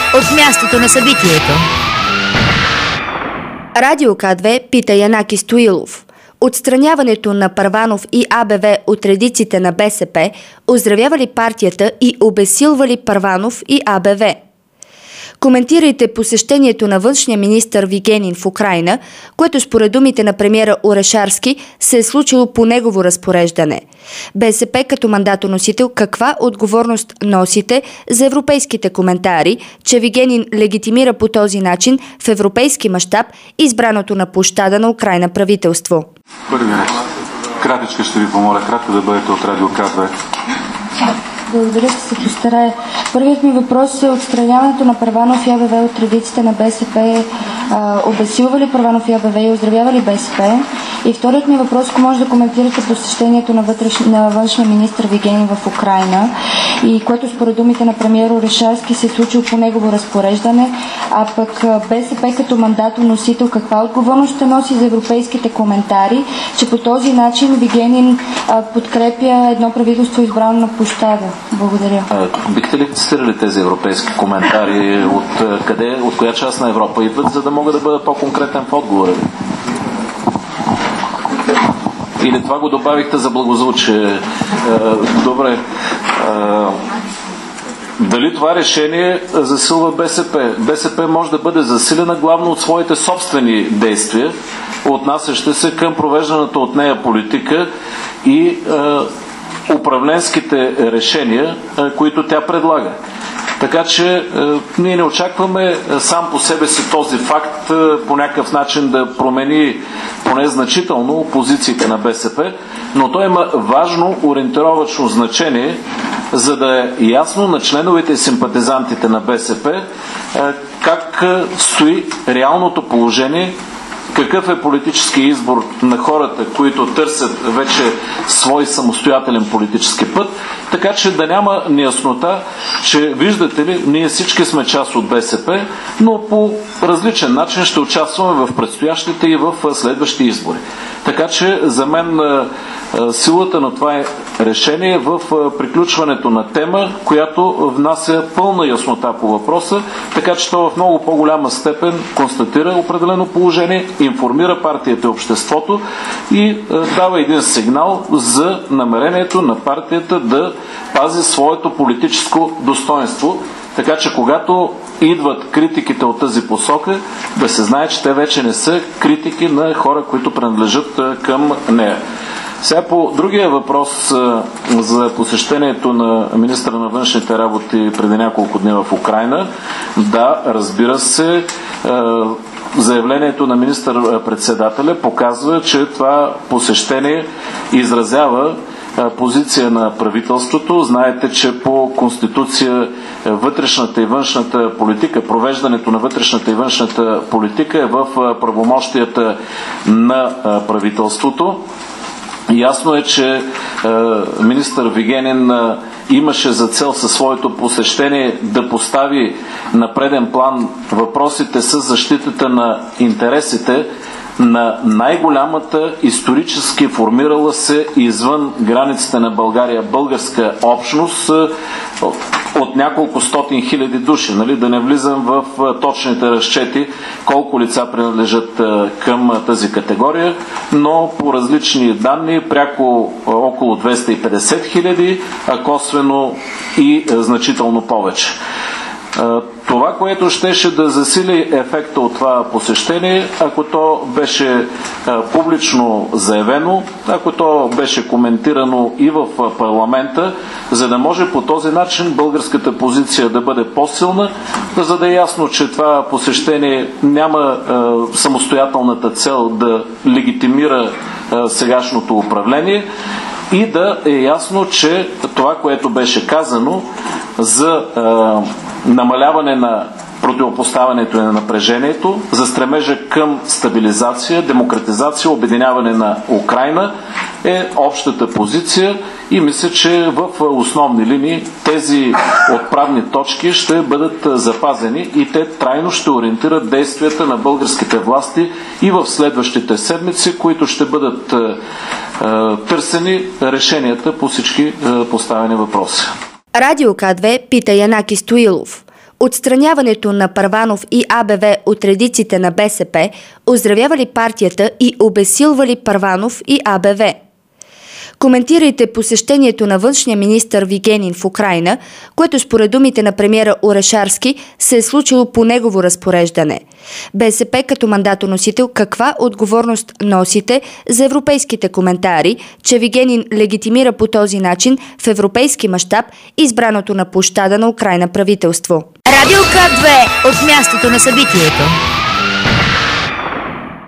от мястото на събитието. Радио К2 пита Янаки Стоилов. Отстраняването на Първанов и АБВ от редиците на БСП оздравява ли партията и обезсилва ли Първанов и АБВ? Коментирайте посещението на външния министър Вигенин в Украйна, което според думите на премиера Орешарски се е случило по негово разпореждане. БСП като мандатоносител каква отговорност носите за европейските коментари, че Вигенин легитимира по този начин в европейски мащаб избраното на площада на Украйна правителство? Първи ред. Кратичка ще ви помоля, кратко да бъдете от Радио К2. Благодаря, ще се постарая. Първият ми въпрос е отстраняването на Първанов и АБВ от редиците на БСП. Обезсилва ли Първанов и АБВ и оздравява ли БСП? И вторият ми въпрос, ако може да коментирате посещението на външния министър Вигенин в Украйна, и което според думите на премиера Орешарски се е случило по негово разпореждане, а пък БСП като мандатоносител каква отговорност ще носи за европейските коментари, че по този начин Вигенин подкрепя едно правителство избрано на площада? Благодаря. Бихте ли цитирали тези европейски коментари? От къде, от коя част на Европа идват, за да мога да бъда по-конкретен в отговора ви? Или това го добавихте за благозвучие? Добре. Дали това решение засилва БСП? БСП може да бъде засилена главно от своите собствени действия, отнасящи се към провежданата от нея политика и управленските решения, които тя предлага. Така че ние не очакваме сам по себе си този факт по някакъв начин да промени поне значително позициите на БСП, но той има важно ориентировачно значение, за да е ясно на членовете и симпатизантите на БСП как стои реалното положение, какъв е политически избор на хората, които търсят вече свой самостоятелен политически път, така че да няма неяснота, че виждате ли, ние всички сме част от БСП, но по различен начин ще участваме в предстоящите и в следващи избори. Така че за мен силата на това решение е в приключването на тема, която внася пълна яснота по въпроса, така че то в много по-голяма степен констатира определено положение, информира партията и обществото и дава един сигнал за намерението на партията да пази своето политическо достоинство. Така че когато идват критиките от тази посока, да се знае, че те вече не са критики на хора, които принадлежат към нея. Сега по другия въпрос за посещението на министъра на външните работи преди няколко дни в Украйна. Да, разбира се, заявлението на министър-председателя показва, че това посещение изразява позиция на правителството. Знаете, че по Конституция вътрешната и външната политика, провеждането на вътрешната и външната политика е в правомощията на правителството. Ясно е, че министър Вигенин имаше за цел със своето посещение да постави на преден план въпросите с защитата на интересите на най-голямата исторически формирала се извън границите на България българска общност от няколко стотин хиляди души. Нали? Да не влизам в точните разчети колко лица принадлежат към тази категория, но по различни данни пряко около 250 хиляди, а косвено и значително повече. Това, което щеше да засили ефекта от това посещение, ако то беше публично заявено, ако то беше коментирано и в парламента, за да може по този начин българската позиция да бъде по-силна, за да е ясно, че това посещение няма самостоятелната цел да легитимира сегашното управление и да е ясно, че това, което беше казано за намаляване на противопоставянето и на напрежението, за стремежа към стабилизация, демократизация, обединяване на Украйна е общата позиция и мисля, че в основни линии тези отправни точки ще бъдат запазени и те трайно ще ориентират действията на българските власти и в следващите седмици, които ще бъдат търсени решенията по всички поставени въпроси. Радио К2 пита Янаки Стоилов. Отстраняването на Първанов и АБВ от редиците на БСП оздравявали партията и обезсилвали Първанов и АБВ. Коментирайте посещението на външния министър Вигенин в Украйна, което според думите на премиера Орешарски се е случило по негово разпореждане. БСП като мандатоносител каква отговорност носите за европейските коментари, че Вигенин легитимира по този начин в европейски мащаб избраното на площада на Украйна правителство? Радио К2 от мястото на събитието.